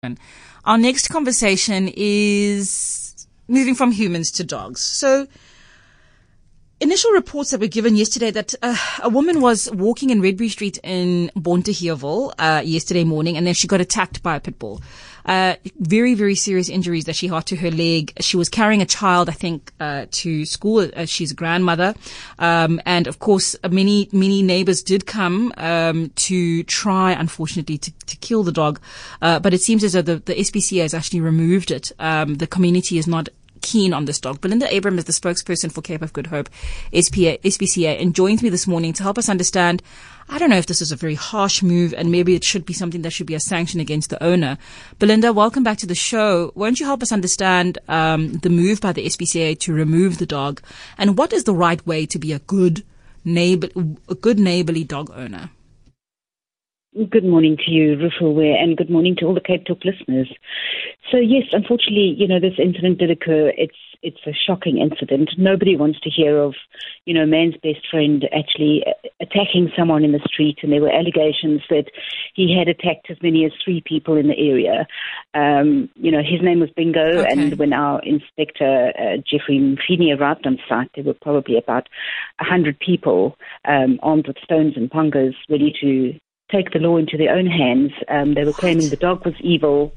Our next conversation is moving from humans to dogs. So, initial reports that were given yesterday that a woman was walking in Redbury Street in Bonteheerville yesterday morning, and then she got attacked by a pit bull. Very, very serious injuries that she had to her leg. She was carrying a child, I think, to school. She's a grandmother. And of course, many neighbors did come, to try, unfortunately, to kill the dog. But it seems as though the SPCA has actually removed it. The community is not keen on this dog. Belinda Abram is the spokesperson for Cape of Good Hope SPCA, and joins me this morning to help us understand. I don't know if this is a very harsh move, and maybe it should be something that should be a sanction against the owner. Belinda, welcome back to the show. Won't you help us understand the move by the SPCA to remove the dog, and what is the right way to be a good neighborly dog owner? Good morning to you, Rufus, and good morning to all the Cape Talk listeners. So yes, unfortunately, this incident did occur. It's a shocking incident. Nobody wants to hear of, man's best friend actually attacking someone in the street, and there were allegations that he had attacked as many as 3 people in the area. His name was Bingo, okay. And when our inspector, Jeffrey Mfini, arrived on site, there were probably about 100 people armed with stones and pongas ready to take the law into their own hands. They were claiming the dog was evil.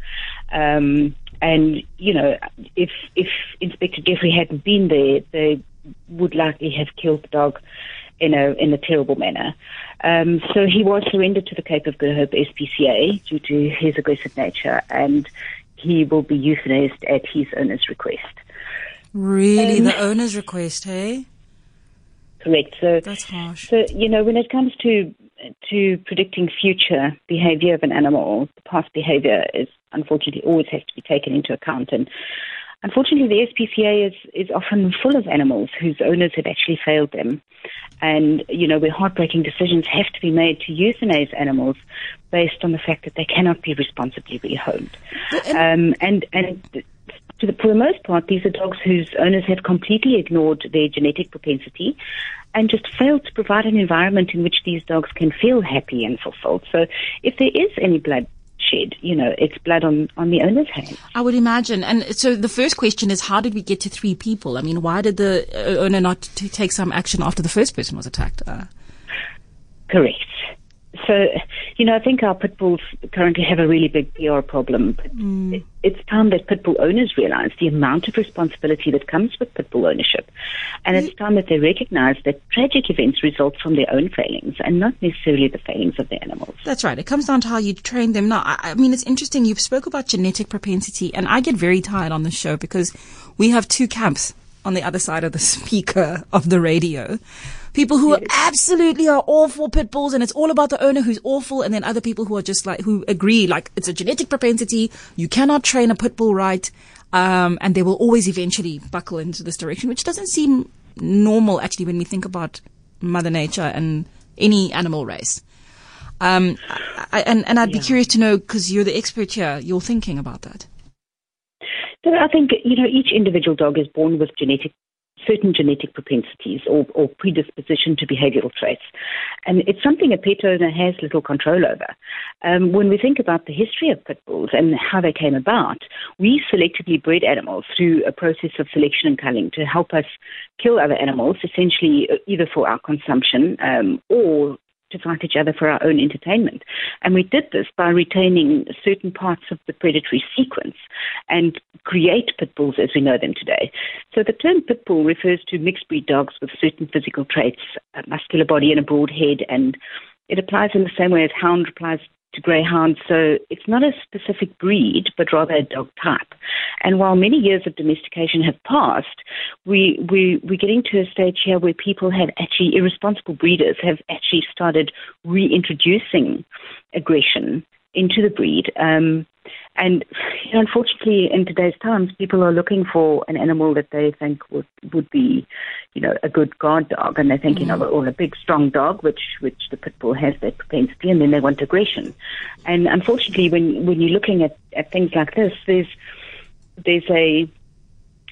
If Inspector Jeffrey hadn't been there, they would likely have killed the dog in a terrible manner. So he was surrendered to the Cape of Good Hope SPCA due to his aggressive nature, and he will be euthanized at his owner's request. Really? The owner's request, hey? Correct. So that's harsh. So, when it comes to predicting future behavior of an animal, the past behavior is unfortunately always has to be taken into account. And unfortunately, the SPCA is often full of animals whose owners have actually failed them. And, where heartbreaking decisions have to be made to euthanize animals based on the fact that they cannot be responsibly rehomed. For the most part, these are dogs whose owners have completely ignored their genetic propensity and just failed to provide an environment in which these dogs can feel happy and fulfilled. So if there is any blood shed, it's blood on the owner's hands. I would imagine. And so the first question is, how did we get to 3 people? I mean, why did the owner not take some action after the first person was attacked? Correct. So, I think our pit bulls currently have a really big PR problem. It's time that pit bull owners realize the amount of responsibility that comes with pit bull ownership. And it's time that they recognize that tragic events result from their own failings and not necessarily the failings of the animals. That's right. It comes down to how you train them. Now, I mean, it's interesting. You spoke about genetic propensity, and I get very tired on this show because we have 2 camps on the other side of the speaker of the radio. People who absolutely are all for pit bulls, and it's all about the owner who's awful, and then other people who are just who agree, it's a genetic propensity, you cannot train a pit bull right, and they will always eventually buckle into this direction, which doesn't seem normal actually when we think about Mother Nature and any animal race. I'd be curious to know, because you're the expert here, your thinking about that. So I think, each individual dog is born with certain genetic propensities or predisposition to behavioral traits. And it's something a pet owner has little control over. When we think about the history of pit bulls and how they came about, we selectively bred animals through a process of selection and culling to help us kill other animals, essentially either for our consumption or to fight each other for our own entertainment. And we did this by retaining certain parts of the predatory sequence and create pit bulls as we know them today. So the term pit bull refers to mixed breed dogs with certain physical traits, a muscular body and a broad head, and it applies in the same way as hound applies to greyhound. So it's not a specific breed, but rather a dog type. And while many years of domestication have passed, we're getting to a stage here where people have actually, irresponsible breeders have actually started reintroducing aggression into the breed. And unfortunately, in today's times, people are looking for an animal that they think would be, a good guard dog, and they're thinking of a big, strong dog, which the pit bull has that propensity, and then they want aggression. And unfortunately, when you're looking at things like this, there's a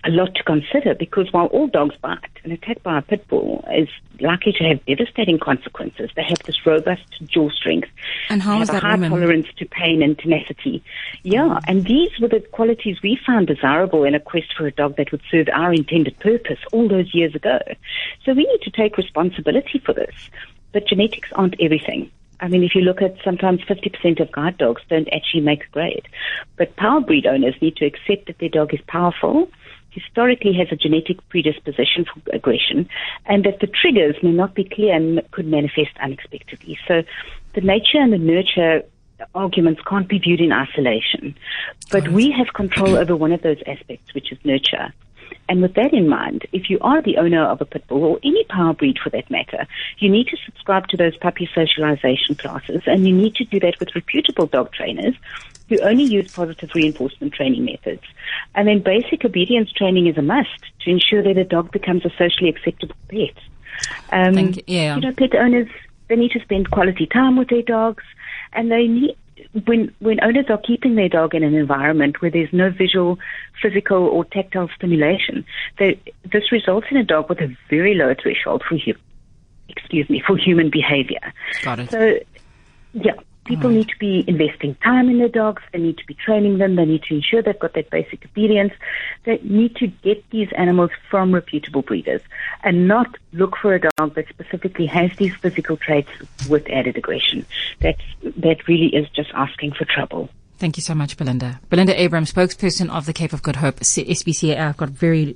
a lot to consider, because while all dogs bite, an attack by a pit bull is likely to have devastating consequences. They have this robust jaw strength. And how is that a high tolerance to pain and tenacity. Yeah, and these were the qualities we found desirable in a quest for a dog that would serve our intended purpose all those years ago. So we need to take responsibility for this. But genetics aren't everything. I mean, if you look at sometimes 50% of guide dogs don't actually make a grade. But power breed owners need to accept that their dog is powerful, historically has a genetic predisposition for aggression, and that the triggers may not be clear and could manifest unexpectedly. So the nature and the nurture arguments can't be viewed in isolation. But we have control over one of those aspects, which is nurture. And with that in mind, if you are the owner of a pit bull, or any power breed for that matter, you need to subscribe to those puppy socialization classes, and you need to do that with reputable dog trainers who only use positive reinforcement training methods. And then basic obedience training is a must to ensure that a dog becomes a socially acceptable pet. You know, pet owners, they need to spend quality time with their dogs, and they need, when owners are keeping their dog in an environment where there's no visual, physical, or tactile stimulation, this results in a dog with a very low threshold for human behavior. Got it. So, yeah, people need to be investing time in their dogs. They need to be training them. They need to ensure they've got that basic obedience. They need to get these animals from reputable breeders and not look for a dog that specifically has these physical traits with added aggression. That really is just asking for trouble. Thank you so much, Belinda. Belinda Abrams, spokesperson of the Cape of Good Hope, SPCA. I've got very